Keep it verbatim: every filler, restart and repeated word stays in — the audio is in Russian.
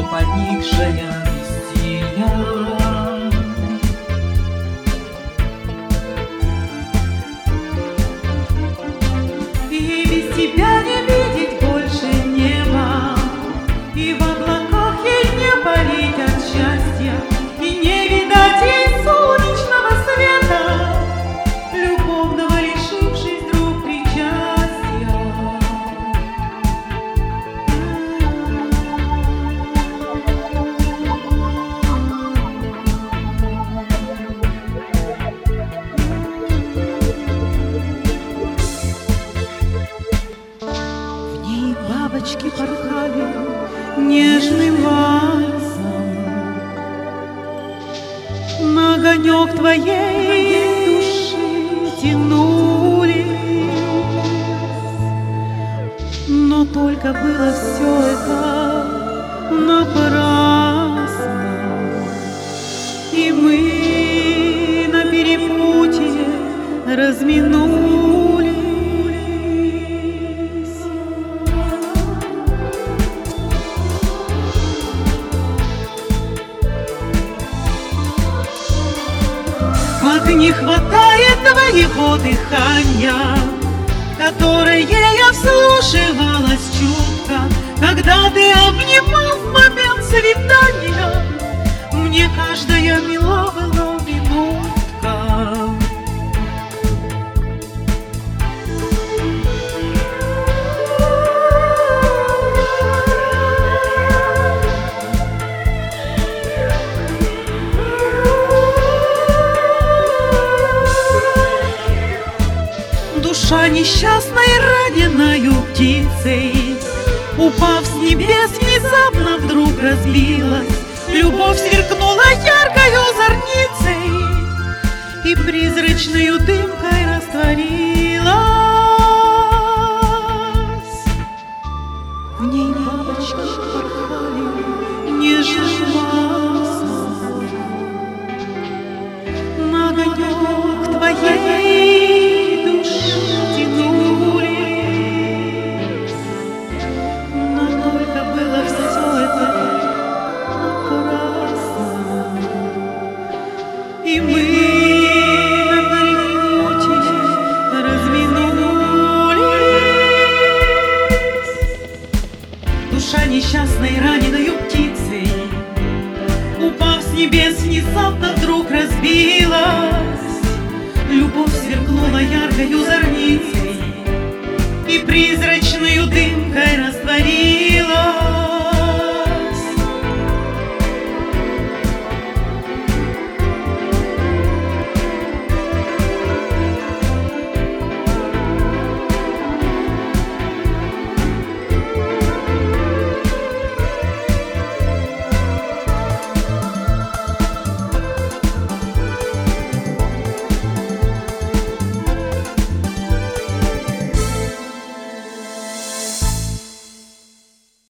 поникшая Россия. И без тебя не видеть больше неба, и в облаках ей не парить от счастья, и не видать ей солнечного света, любовного лишившись вдруг причастия. В ней бабочки порхали нежным вальсом, на огонек твоей души тянулись, но только было все это напрасно, и мы на перепутье разминулись. Как не хватает твоего дыхания, которое я вслушивалась чутко, когда ты обнимал в момент свидания. Мне каждая мила была минутка. Душа несчастной, раненою птицей, упав с небес, внезапно вдруг разбилась. Любовь сверкнула яркою зорницей и призрачною дымкой растворилась. В ней бабочки порхали нежным вальсом, на огонек твоей души тянулись, но только было все это напрасно, и мы на перепутье разминулись. Душа несчастной, раненою птицей, упав с небес, внезапно вдруг разбилась. Любовь сверкнула яркою зорницей и призрачною дымкой растворилась.